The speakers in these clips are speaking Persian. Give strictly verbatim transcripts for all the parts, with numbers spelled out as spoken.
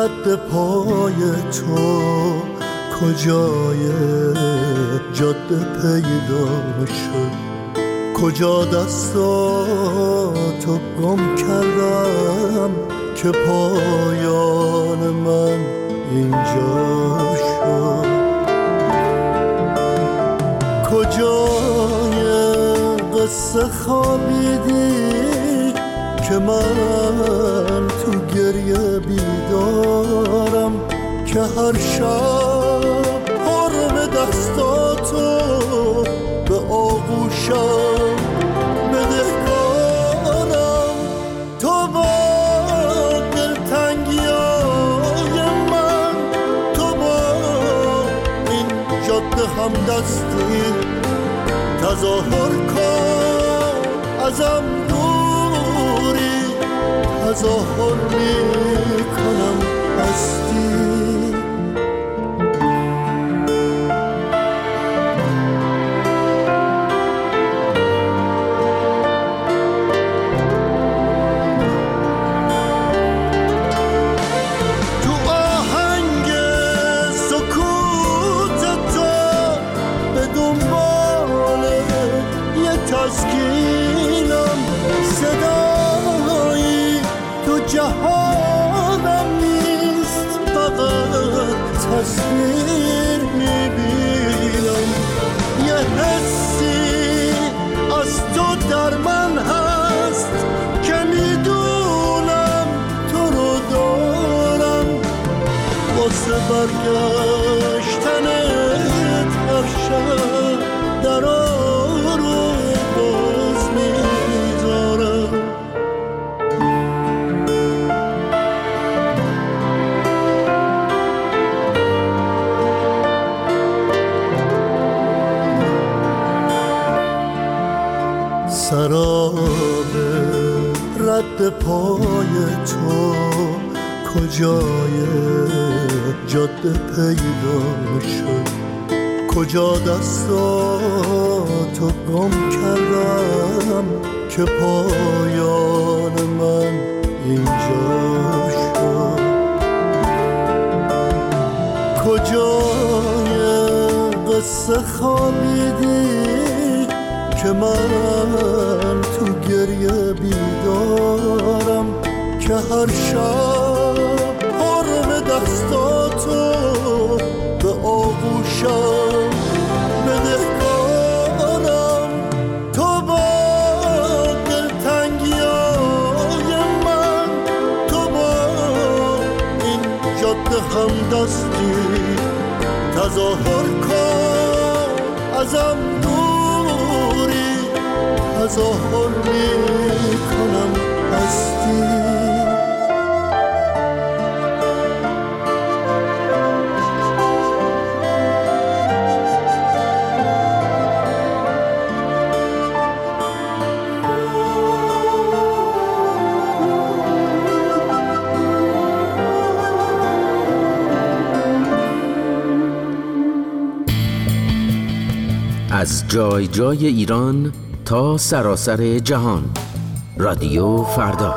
رد پای تو کجای جاده پیدا شد، کجا دستاتو گم کردم که پایان من اینجا شد. کجای قصه خوابیدی که من تو گریه بیدارم، که هر شب حرم دستاتو به آغوشم بدهکارم. تو با دلتنگیای من، تو با این جاده همدستی تظاهر کن ازم دوری، تظاهر میکنم هستی. جهانم نیست، فقط تصویر میبینم. یه حسی از تو در من هست که میدونم تو رو دارم. واسه برگشتنت هر شب درا رو باز میذارم. سراب رد پای تو کجای جاده پیدا شد، کجا دستاتو گم کردم که پایان من اینجا شد. کجای قصه خوابیدی که من تو گریه بیدارم، که هر شب حرم دستاتو به آغوشم بدهکارم. تو با دلتنگیای من، تو با این جاده همدستی تظاهر کن ازم دوری، تظاهر میکنم هستی. از جای جای ایران تا سراسر جهان، رادیو فردا.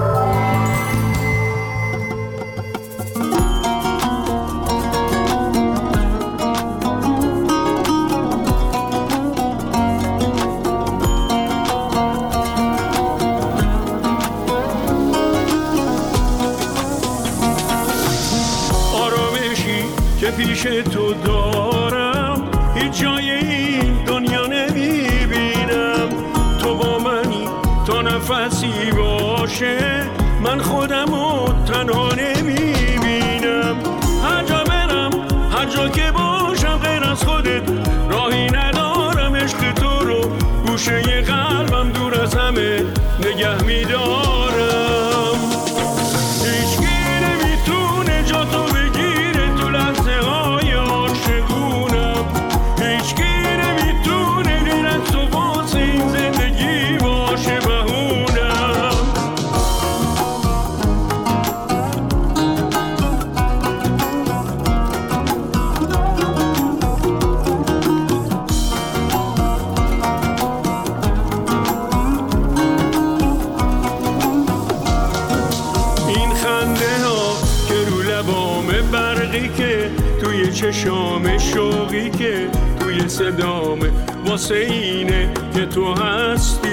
آرامشی که پیش تو دارم هیچ جای این دنیا نمیبینم. تو با منی تا نفسی باشه، من خودمو تنها نمیبینم. هر جا برم، هر جا که باشم غیر از خودت راهی ندارم. عشق تو رو گوشه قلبم دور از همه نگه میدارم. هیچکی نمیتونه جا تو بگیره تو لحظه های عاشقونم. هیچکی نمیتونه غیر از تو واسه این زندگی باشه بهونم. برقی که توی چشام، شوقی که توی صدامه، واسه اینه که تو هستی.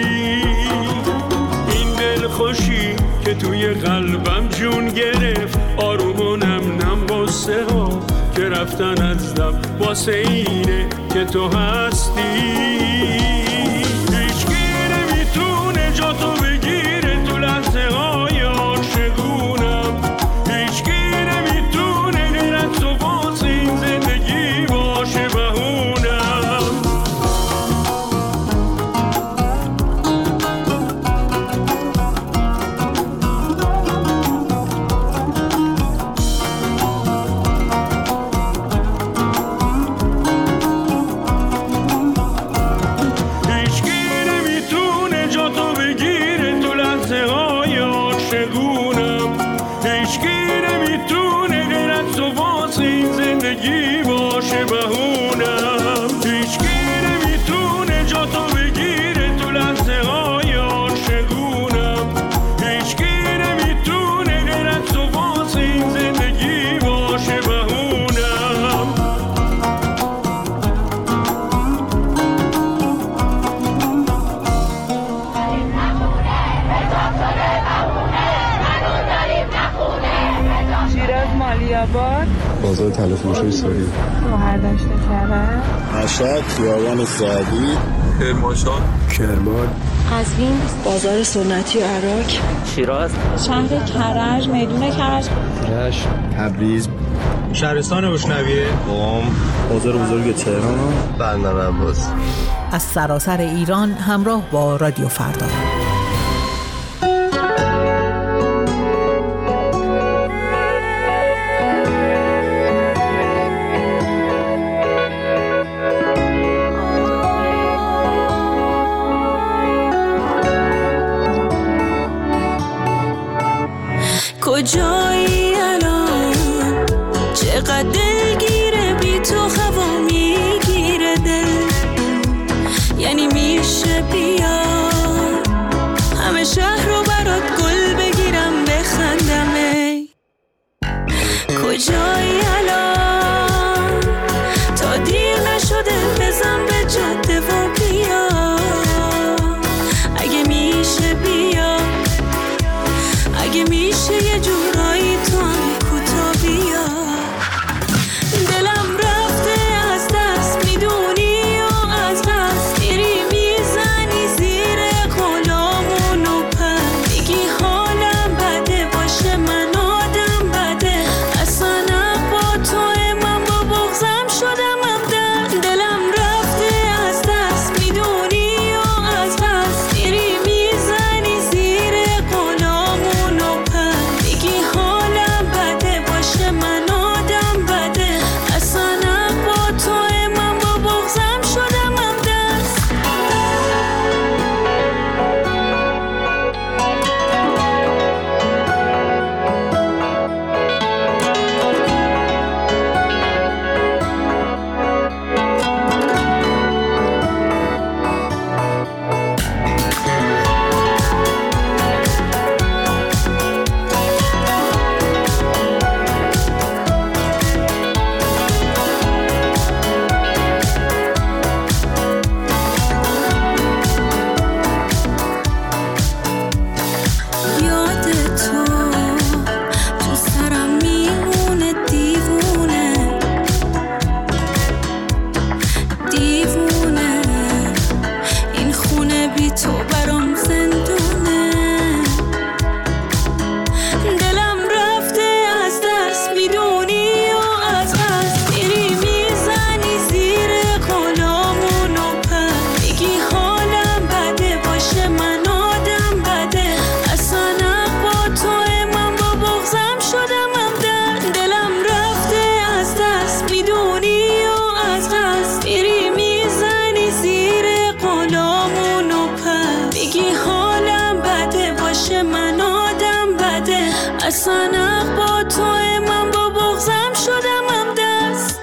این دل خوشی که توی قلبم جون گرفت، آروم و نم نم واسه ها که رفتن از دم، واسه اینه که تو هستی. هیچکی نمیتونه جا تو بگیره تو لحظه های عاشقونم. هیچکی نمیتونه غیر از تو واسه این زندگی باشه بهونم. بازار تلفروشی سوری، شوهرداشت کرد، مشهد، خیابان سعدی، کرمانشاه، کرمان، قزوین، بازار سنتی عراق، شیراز، شهر کرج، میدون کرج، رشت، تبریز، شهرستان روشنویه، قم، بازار بزرگ تهران، بندر عباس. از سراسر ایران همراه با رادیو فردا. کجایی الان؟ چقدر دلگیره بی تو هوا میگیره دل. یعنی میشه بیا همه شهر رو برات گل بگیرم بخندم. ای کجایی الان؟ تا دیر نشده بزن به جاده و بیا. اگه میشه بیا، اگه میشه یه جورایی تو هم کوتا بیا. دلم رفته از دست میدونی و از قصد میری میزنی زیر غلامون و پر میگی حالم بده باشه من آدم بده. اصلا با تو من با بغضم شدم ابدا. دلم رفته از دست میدونی و از قصد میری میزنی زیر غلامون و پر میگی حالم بده باشه من آدم بده. اصلا با تو من با بغضم شدم ابدست. یاد تو تو سرم میمونه دیوونه دیوونه. این خونه بی تو برام زندونه. دلم رفته از دست میدونی و از قصد میری میزنی زیر غلامون و پر میگی حالم بده باشه من آدم بده. اصلا با تو من با بغضم شدم ابدا. دلم رفته از دست میدونی و از قصد میری میزنی زیر غلامون و پر میگی حالم بده باشه من آدم بده. اصلا با تو من با بغضم شدم ابدست.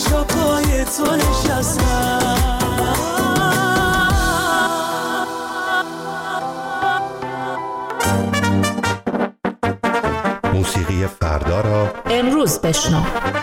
جا پای تو نشستم. موسیقی فردا را امروز بشنو.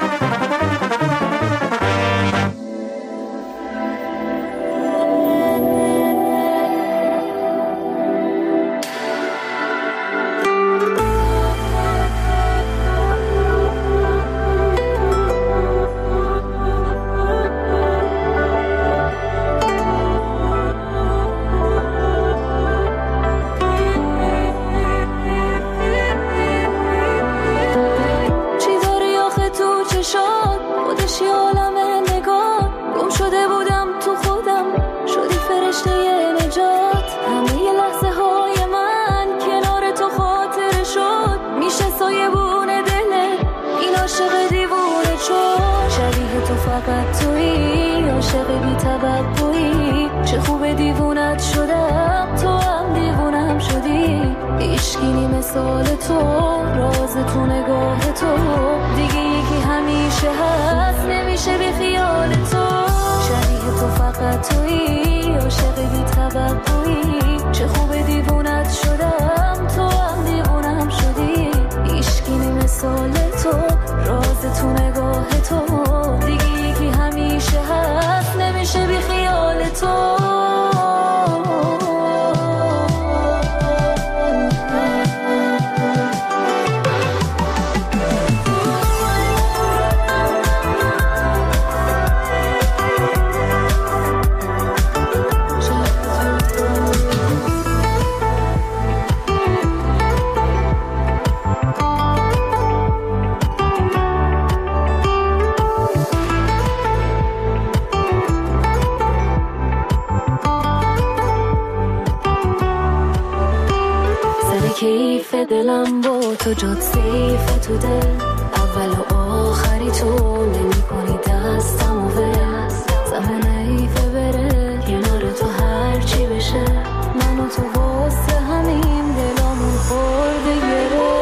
کیف دلم با تو جات سیف تو دل، اول و آخری تو نمی کنی دستم و ول، زمان ایفه بره کنار تو هر چی بشه، من و تو واسه همین دلامون خورده گره،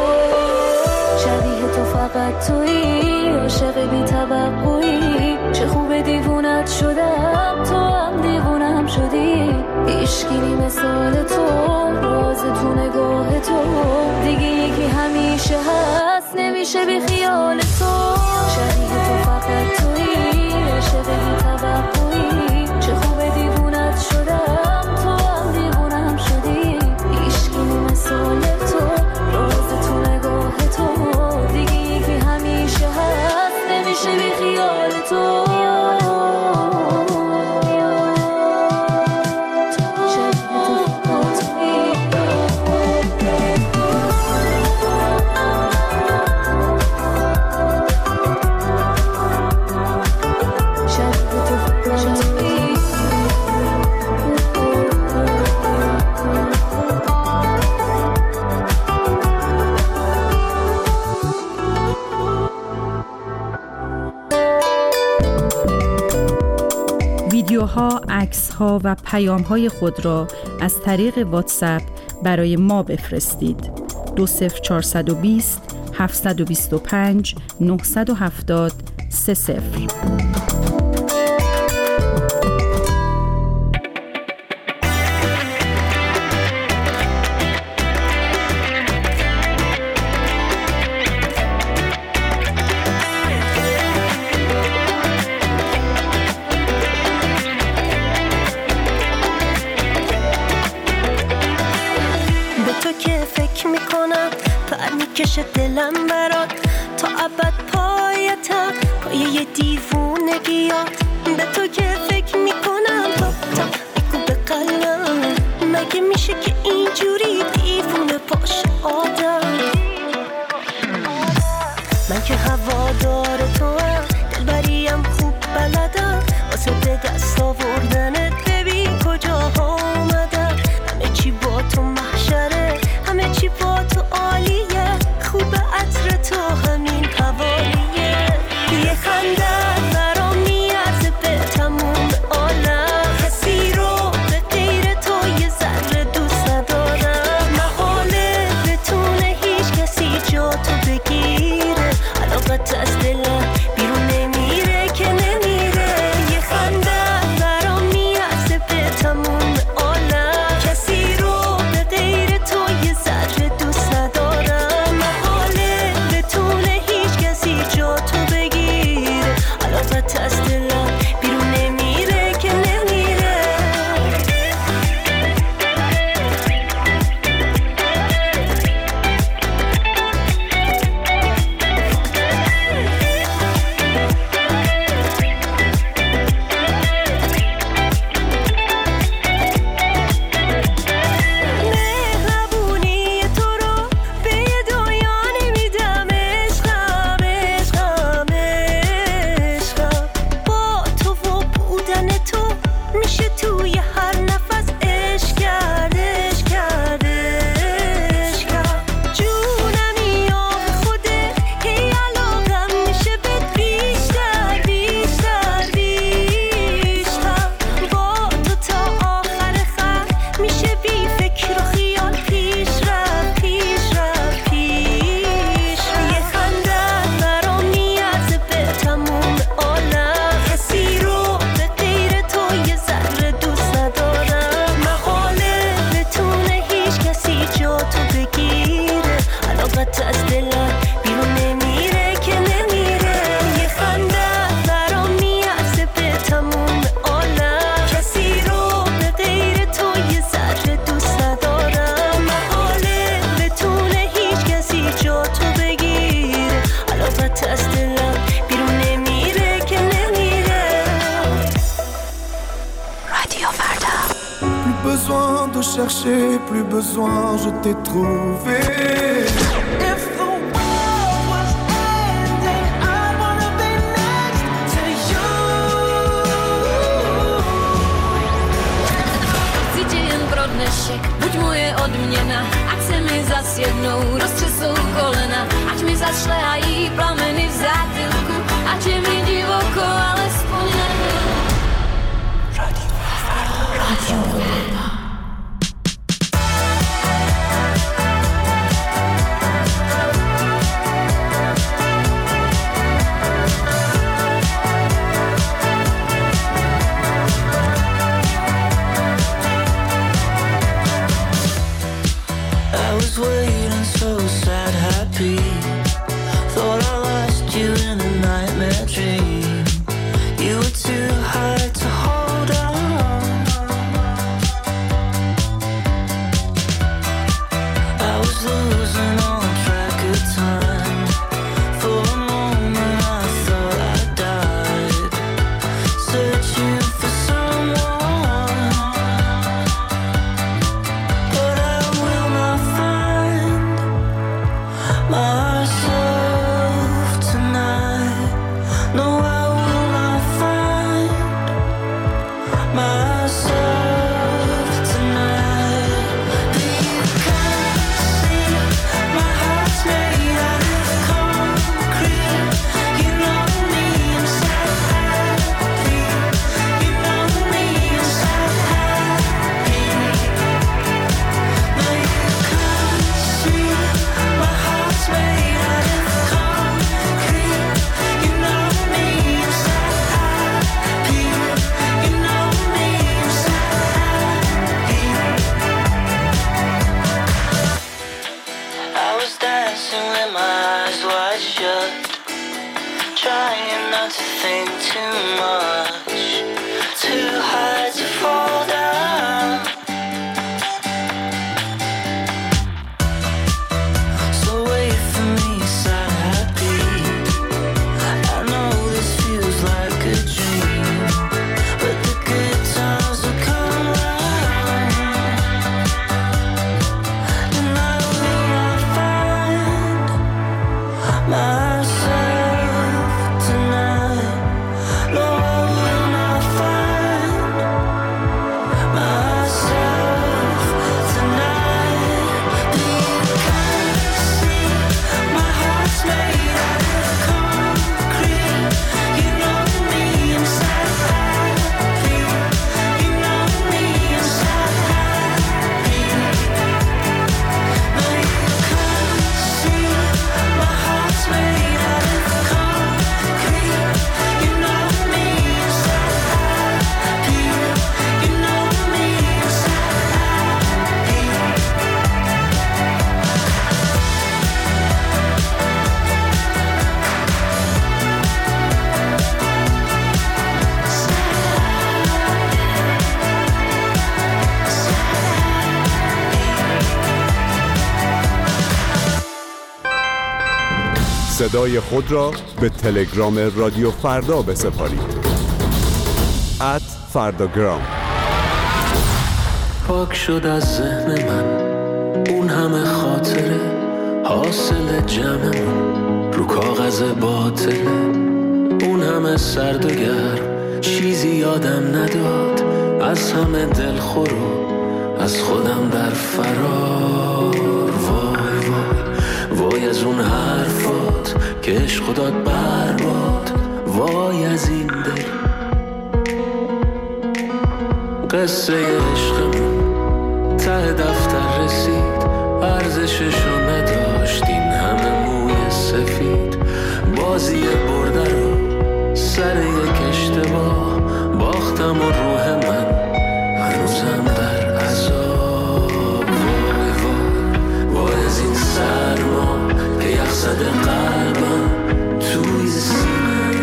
شبیه تو فقط تویی، عاشق بی توقعی، چه خوب دیوونت شدم تو هم دیوونم شدی، عشقی مثال تو راز تو نگاه تو، دیگه یکی همیشه هست نمیشه بی خیال تو، شبیه تو فقط تویی، عاشق بی توقعی، چه خوب دیوونت شدم تو هم دیوونم شدی، عشقی مثال تو راز تو نگاه تو، دیگه یکی همیشه هست نمیشه بی خیال تو. ویدیوها، عکس‌ها و پیام‌های خود را از طریق واتساپ برای ما بفرستید. دو صفر چهارصد و بیست هفتصد و بیست و پنج نهصد و هفتاد سه صفر. کشه دلم برات تا ابد پایتم، پایه یه دیوونگیات، به تو که فکر میکنم تا تا بگو به قلبم، مگه میشه که اینجوری دیوونه باشه آدم، من که هوادار تو هم دلبریم خوب بلدم، واسه به دست آوردنت ببین کجاها اومدم، همه چی با تو محشره، همه چی با تو عالیه، خوب عطر تو همین حوالیه، یه خندت برام میارزه به تموم عالم، کسی رو به غیر تو یه ذره دوست ندارم. te chercher, plus besoin, je t'ai trouvé. If the world was ending, I wanna be next to you. Chci tě jen pro dnešek, buď moje odměna, ať se mi zas jednou roztřesou kolena, ať mi zašlehají plameny v zátylku, ať je mi divoko, alespoň nebyl. Radio Radio I was waiting so sad, happy. Thought I lost you in a nightmare dream. You were too high to hold on. I was losing all track of time. For a moment I thought I died, searching for someone. But I will not find myself tonight. No, I will not find myself tonight. You can't see my heart's made out of concrete. You know me inside happy. You know me inside happy. No, you can't see my heart's made out of concrete. You know me inside happy. You know me inside happy. I was dancing with my eyes wide shut, trying not to think too much, too high to fall down. So wait for me, sad happy. I know this feels like a dream, but the good times will come round, and I will not find myself tonight. No, I will not find myself tonight. You can't see my heart's made out of concrete. You know me inside happy. You know me inside happy. No, you can't see my heart's made out of concrete. You know me inside happy. You know me inside happy. صدای خود را به تلگرام رادیو فردا بسپارید. ات فرداگرام. پاک شد از ذهن من اون همه خاطره، حاصل جمعمون رو کاغذ باطله. اون همه سرد و گرم چیزی یادم نداد، از همه دلخور و از خودم در فرار. وای وای وای از اون حرفات که عشق داد برباد. وای از این دل قصه عشقمون ته دفتر رسید، ارزششو نداشت این همه موی سفید. بازی برده رو سر یک اشتباه باختم و روح من هنوزم در عذاب. وای وای وای از این سرما که یخ زده قلبم توی سینه.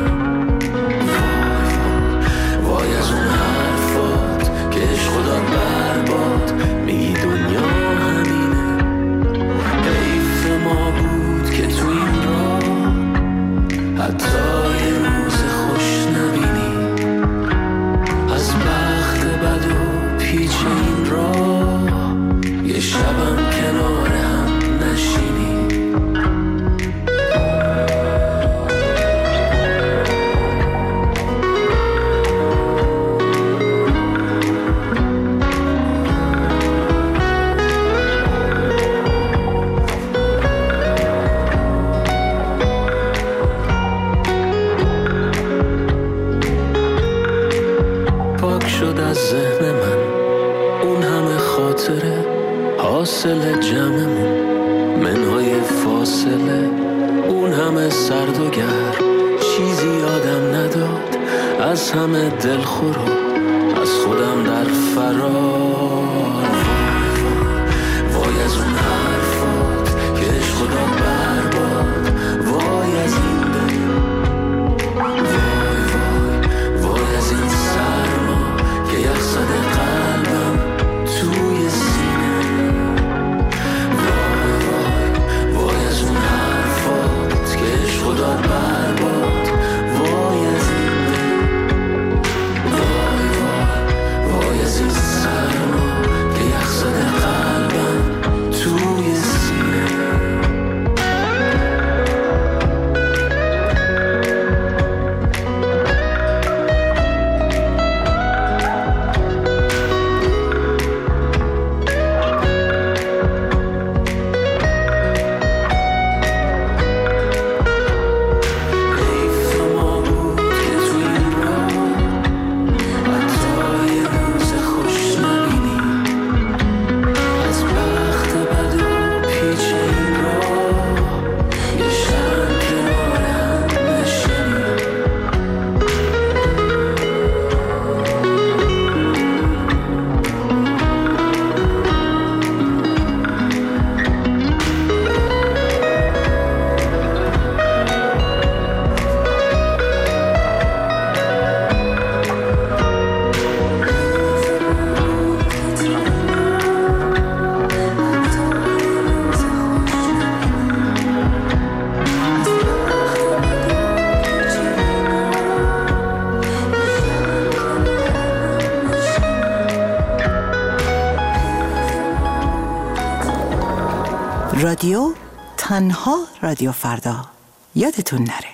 وای وای وای از اون حرفات که عشق داد برباد. میگی دنیا همینه، حیف ما بود که تو این راه حتی یه روز خوش نبینی. شد از ذهن من اون همه خاطره حاصل جمعمون، منهای فاصله اون همه سرد و گرم، چیزی یادم نداد از همه دلخورو از خودم در فرار. وای از اون حرفات که عشق خدا برباد، وای از این دل، وای وای وای از این سرما که یخ زده قلبم توی سینه، وای وای وای از اون حرفات که عشق خدا برباد، وای از این دل، وای وای وای از این سرما که یخ زده قلبم توی سینه. رادیو تنها رادیو فردا، یادتون نره.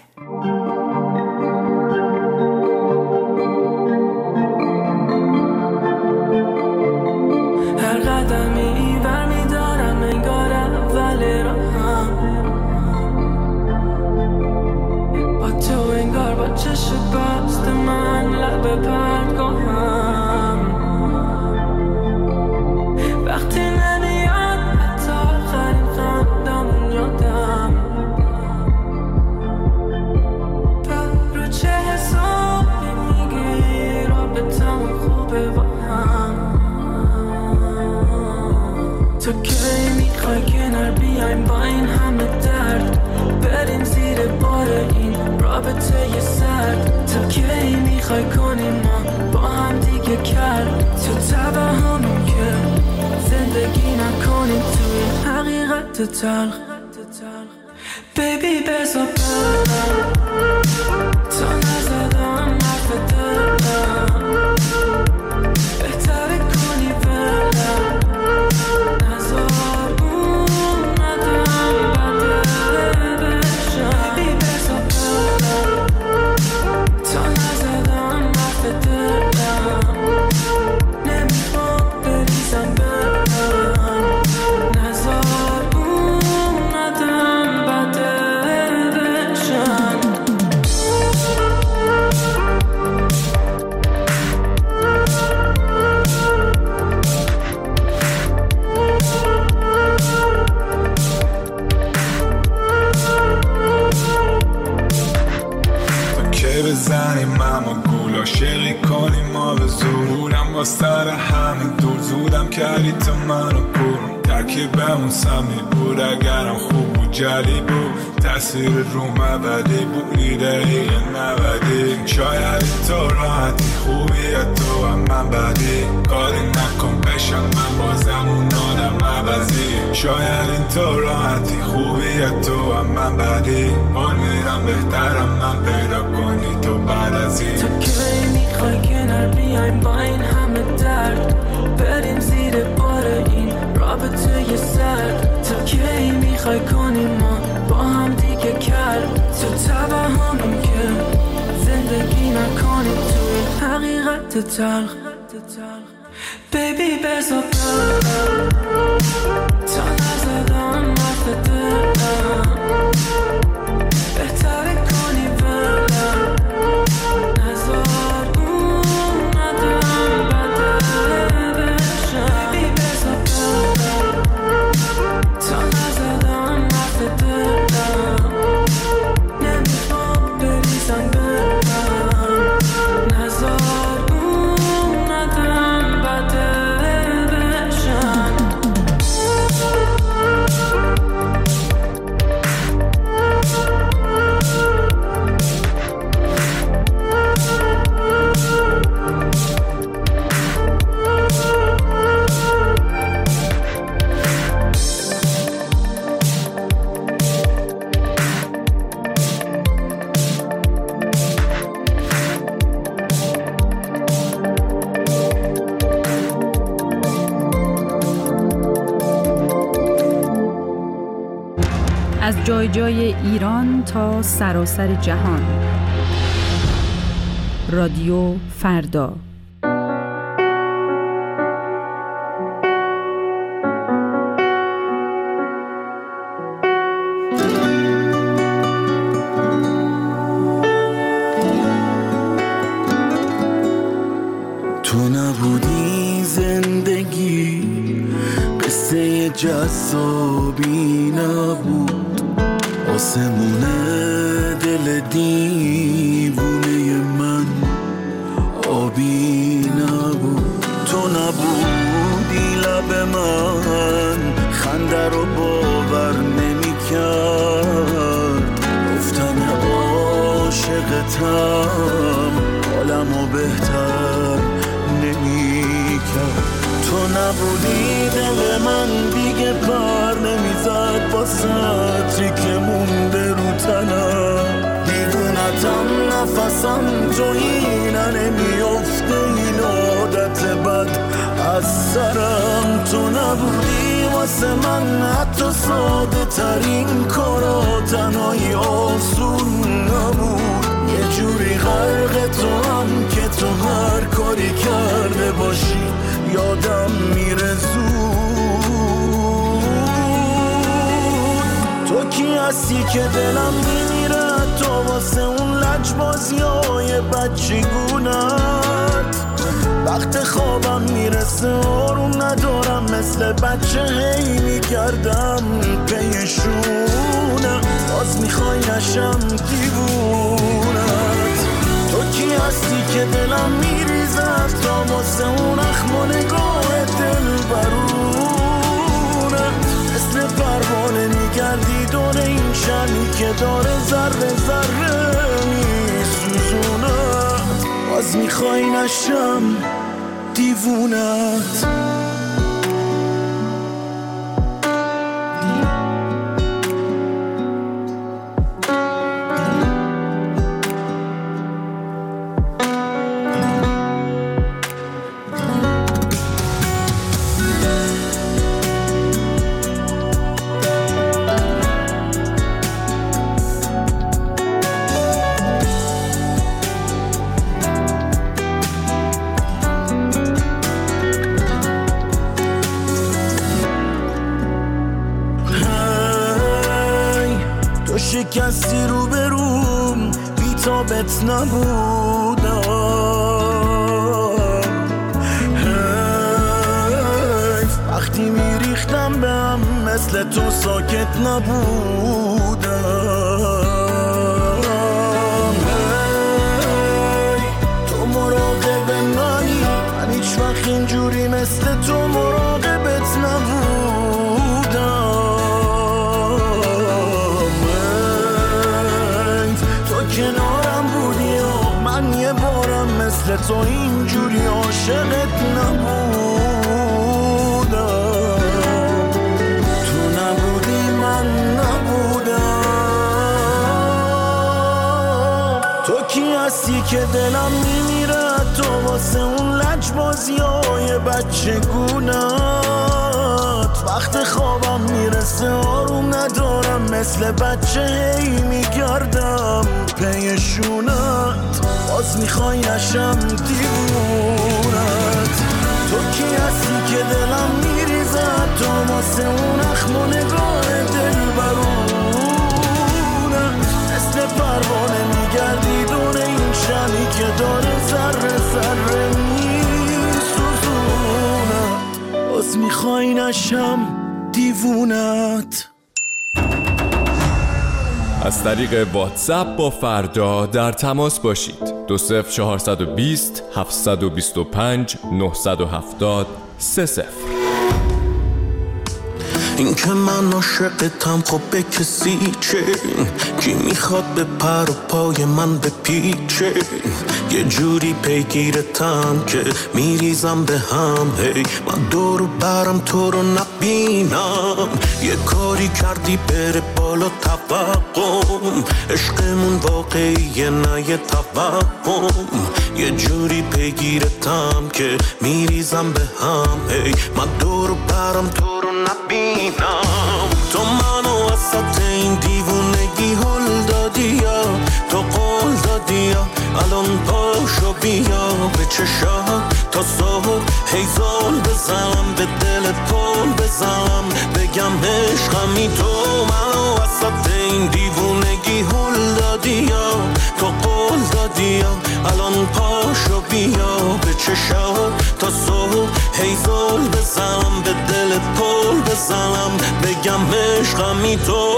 هر قدمی برمیدارم انگار اول راهم، با تو انگار با چشم بست من لب پرتگاهم، وقتی نمیاد حتی آخرین خندمون یادم، پر چه حسابی میگی رابطمون خوبه با هم، تو کی میخوای کنار بیایم با این همه درد، بریم زیر بار این رابطه ی سرد، تو کی میخوای کنیم ما با هم دیگه کرد، تو توهمون که زندگی نکنیم تو این حقیقت تلخ. بیبی بذار برم تا نزدم حرف دلم، بهتره کنی برم نزار اون ندم بده بشم، بیبی بذار برم تا نزدم حرف دلم، نمیخوام بریزم برم نزار اون ندم بده بشم. که بزنیم اما گول عاشقی کنیم ما به زورم، با سر همه دور زودم کردی تو منو کور، ترکیبمون سمی بود اگرم خوب بود جلی بود، تاثیر روم ابدی بود ایده ای نبدی، شاید تو راحتی خوبی تو هم من بدی، کاری نکن بشم من بازم اون آدم عوضی، شاید این تو راحتی خوبی تو هم من بدی، بار میرم بهترم من پیدا کنی تو بعد از این، تو کی میخوای کنار بیایم با این همه درد، بریم زیر بار این رابطه ی سرد، تو کی میخوای کنیم ما با هم دیگه کرد، تو توهمون که زندگی نکنیم تو این حقیقت تلخ. بیبی بذار برم تا نزدم حرف دلم، بهتره کنی برم نزار اون ندم جای ایران تا سراسر جهان. رادیو فردا. تو نبودی زندگی قصه جذابی نبود، آسمون دل دیوونه من آبی نبود. تو نبودی لب من خنده رو باور نمی کرد، گفتن عاشقتم حالمو بهتر نمی کرد. تو نبودی دل من دیگه پر نمیزد با سطری که مونده رو تنم، دیوونتم نفسم تو اینه نمیافته این عادت بد از سرم. تو نبودی واسه من حتی ساده ترین کارا تنهایی آسون نبود، یه جوری غرق تو هم که تو هر کاری کرده باشی یادم میره زود. تو کی هستی که دلم میمیره تو واسه اون لجبازی های بچگونت، وقت خوابم میرسه آروم ندارم مثل بچه هی میگردم پیشونه، باز میخوای نشم دیوونت. تو کی هستی که دلم میریزد تا واسه اون اخم و نگاه دل برونه، مثل پروانه میگردی دور این شمی که داره ذره ذره میسوزونه، باز میخوای نشم دیوونت. شکستی رو به روم بی تابت نبودم، حیف وقتی میریختم به هم مثل تو ساکت نبودم. هی تو مراقب منی، من هیچ وقت اینجوری مثل تو مراقبت نبودم. کنارم بودی و من یه بارم مثل تو اینجوری عاشقت نبودم. تو نبودی من نبودم. تو کی هستی که دلم میمیره تو واسه اون لجبازی های بچگونت، وقت خوابم میرسه آروم ندارم مثل بچه هی میگردم پیشونت، باز میخوای نشم دیوونت. تو کی هستی که دلم میریزد تو واسه اون اخم و نگاه دل برونه، مثل پروانه میگردی دور این شمی که داره ذره ذره میسوزونه، باز میخوای نشم دیوونت. از طریق واتساپ با فردا در تماس باشید. دو صفر چهارصد و بیست هفتصد و بیست و پنج نهصد و هفتاد سه صفر. این که من عاشقتم خب به کسی چه، کی میخواد به پر و پای من بپیچه، یه جوری پیگیرتم که میریزم به هم، هی من دور و برم تو رو نبینم، یه کاری کردی بره بالا توقم، عشقمون واقعیه نه یه توهم، یه جوری پیگیرتم که میریزم به هم، هی من دور و برم تو رو نبینم. تو منو وسط این دیوونه دیوونگی هل دادی یا تو قول دادی یا الان پاشو بیا به چشات تا صبح هیزال بزنم به دل پل بزنم بگم عشقمی تو منو وسط این دیوونگی هل دادی یا تو قول دادی یا الان پاشو بیا به چشات تا صبح هیزال بزنم به دل پل بزنم بگم عشقمی تو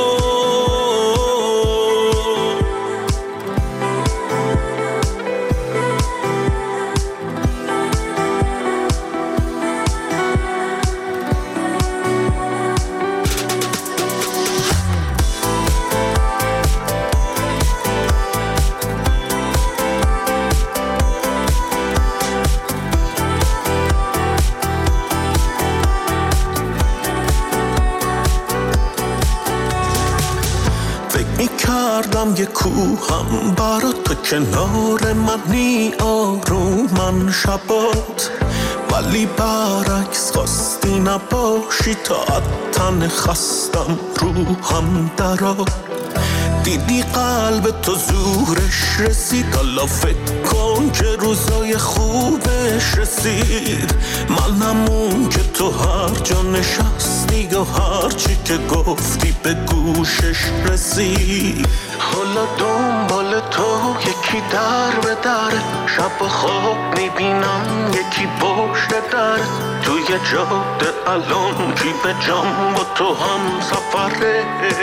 کردم یه کوهم برا تو کنار منی آرومن شبات ولی برعکس خواستی نباشی تا تن خستم روحم درات دیدی قلب تو زورش رسید حالا فکر کن که روزای خوبش رسید منم اون که تو هر جا نشستی و هر چی که گفتی به گوشش رسید حالا دنبال تو یکی در به در شب و خواب میبینم یکی پشت در توی جاده الان کی به جام با تو هم سفره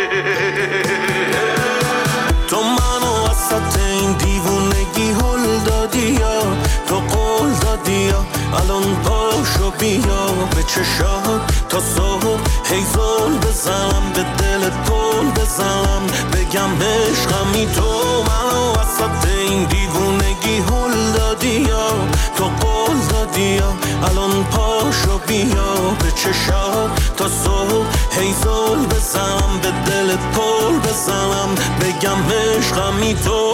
تو منو وسط این دیوونگی هل دادی یا تو قول دادی یا الان پاشو بیا به چشات تا صبح هیزال بزنم به دل پل بزنم بگم عشقمی تو منو وسط این دیوونگی هل دادی یا تو قول دادی یا الان پاشو بیا به چشات تا صبح هیزال بزنم به دل پل بزنم بگم عشقمی تو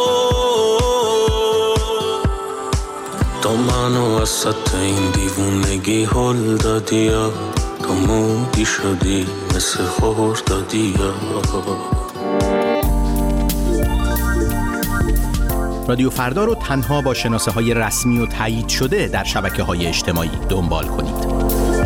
تو منو وسط این دیوونگی هل دادی یا تو مودی شدی مثل خور دادی یا رادیو فردا رو تنها با شناسه های رسمی و تایید شده در شبکه های اجتماعی دنبال کنید.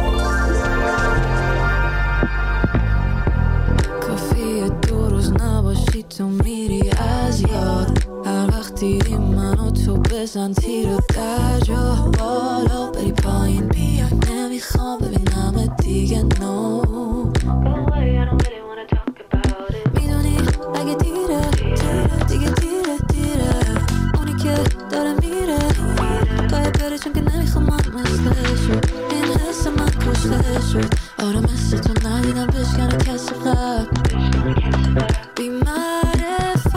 کافیه دو روز نباشی تو میری از یاد هر وقت دیدی منو تو بزن تیر و در جا بالا بری پایین بیا نمیخوام ببینم دیگه نو میدونی اگه دیره دیگه دیره دیره اونی که داره میره باید بره چون که نمیخوام من مثلشو این حس من کشته شد آره مثل تو ندیدم بشکنه کسی قبل بی معرفت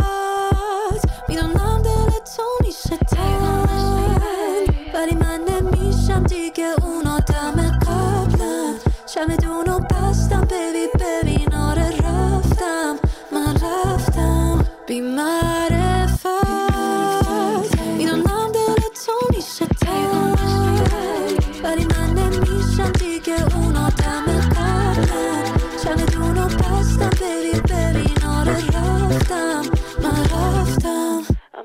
میدونم دل تو میشه تنگ ولی من نمیشم دیگه اون آدم قبلم چمدونو بستم ببی ببین آره رفتم من رفتم بی معرفت میدونم دل تو میشه تنگ ولی من نمیشم دیگه اون آدم قبلم چمدونو بستم ببی ببین آره رفتم من رفتم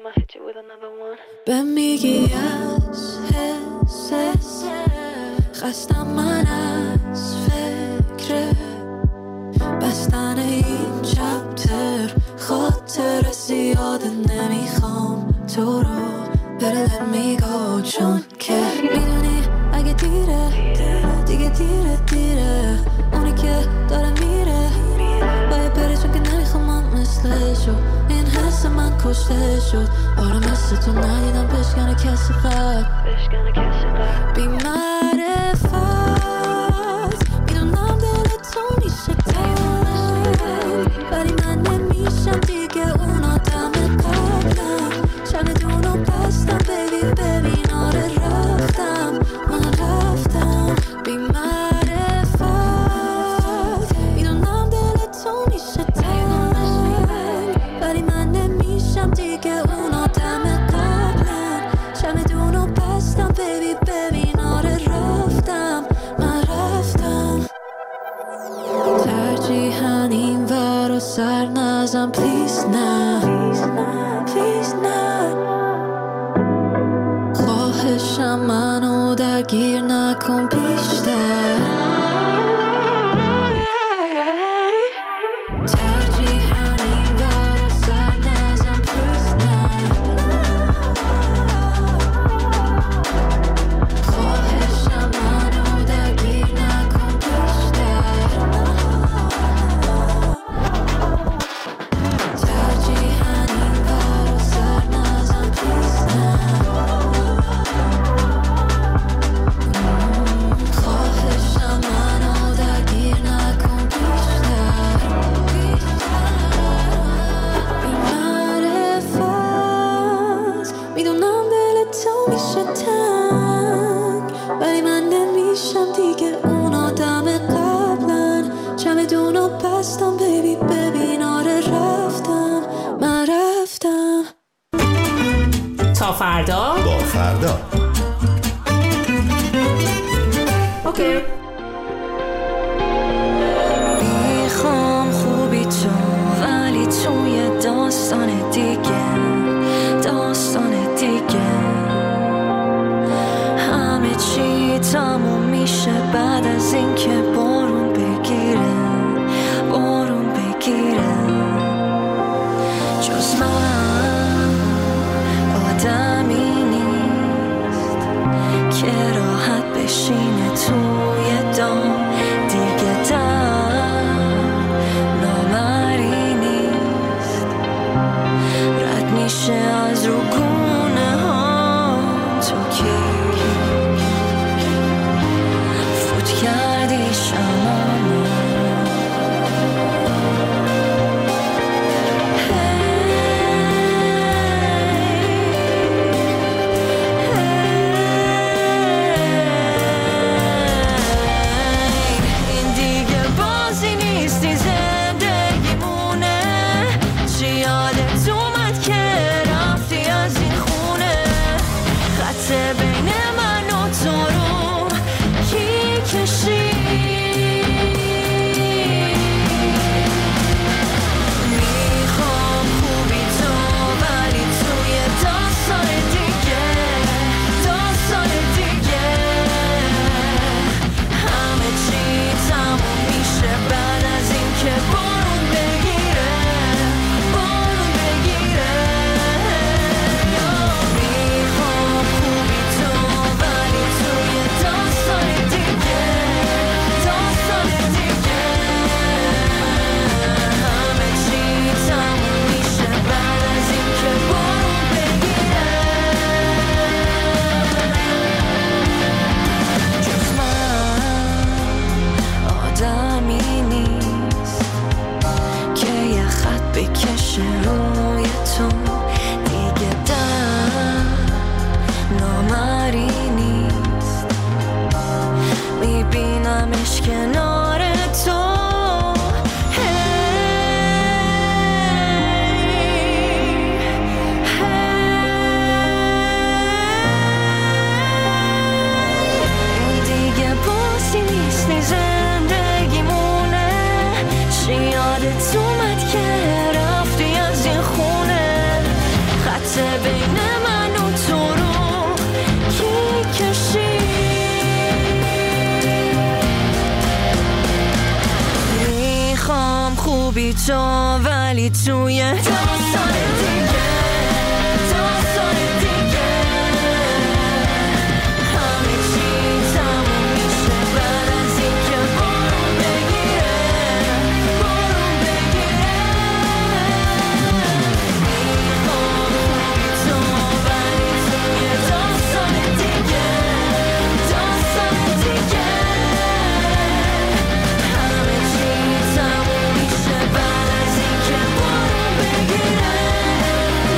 به میگی از حس خستم من از فکر بستن این چپتر خاطر زیاده نمیخوام تو رو بره let me go چون که میدونی اگه دیره دیگه دیره دیره اونی که داره میره باید بره چون که نمیخوام من مثلشو این حس من کشته شد آره مثل تو ندیدم بشکنه کسی قبل بی معرفت میدونم دل تو میشه تنگ ولی من نمیشم دیگه اون آدم قبلم چمدونو بستم ببی ببین آره رفتم من رفتم بی معرفت میدونم دل تو میشه تنگ ولی من نمیشم دیگه اون آدم قبلم چمدونو بستم ببی خواهشم منو درگیر نکن بیشتر تا فردا با فردا اوکی. میخوام خوبی تو ولی توی داستان دیگه داستان دیگه همه چی تموم میشه بعد از اینکه بارون بگیره بارون بگیره جز من آدمی نیست که راحت بشینه توی دام دیگه در نامری نیست رد میشه از رو گونه ها تو کی فوت کردی شمامو بین من و تو رو کی کشی میخوام خوبی تو ولی توی داستان دیگه داستان دیگه همه چی تموم میشه بعد از اینکه بارون بگیره بارون بگیره میخوام خوبی تو ولی توی داستان دیگه داستان دیگه همه چی تموم میشه بعد از اینکه بارون بگیره جز من آدمی نیست که یه خط بکشه روی تو دیگه در نامری نیست میبینمش کنار تو دیگه بازی نیست زندگیمونه چی یادت اومد که رفتی از این خونه خط بین من و تو رو کی کشی میخوام خوبی تو ولی توی داستان دیگه داستان دیگه همه چی تموم میشه بعد از اینکه بارون بگیره بارون بگیره میخوام خوبی تو ولی توی داستان دیگه داستان دیگه همه چی تموم میشه بعد از اینکه بارون بگیره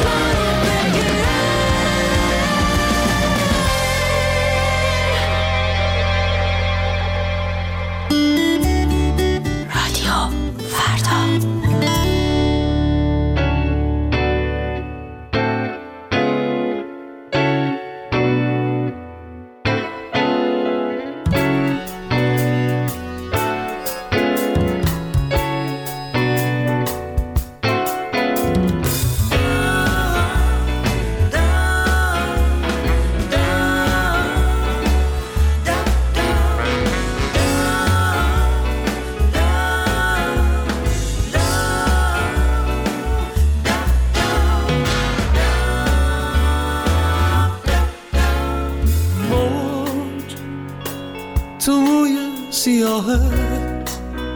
تو موی سیاهت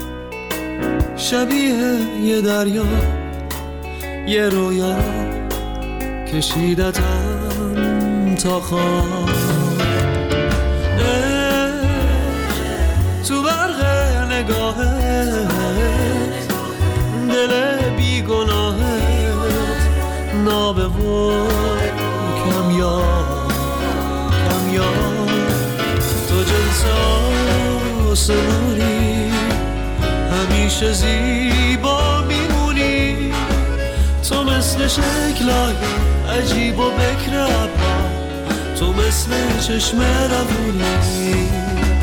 شبیه یه دریا، یه رویا کشیدتم تا خواب. تو برق نگاهت دل بی گناهت نابه و کمیاب کمیاب. تو جنس آسمونی همیشه زیبا میمونی. تو مثل شکلای عجیب و بکر ابرا، تو مثل چشم روونی.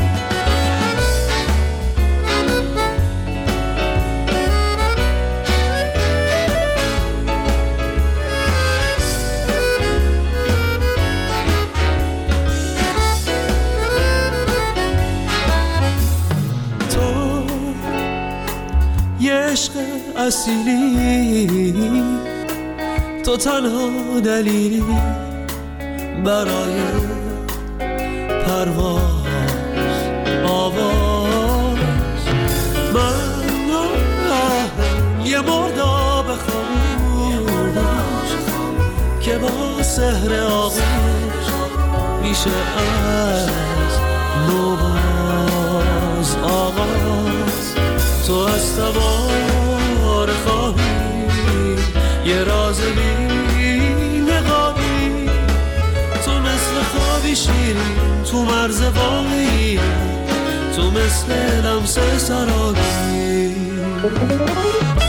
عشق اصیلی، تو تنها دلیلی برای پرواز آواز. من یه مرداب خاموش که با سحر آغوش میشه از نوباز آغاز. تو از سوار خواهی یه راز بی نقابی. تو مثل خوابی شیرین تو مرز واقعی، تو مثل لمس سرابی.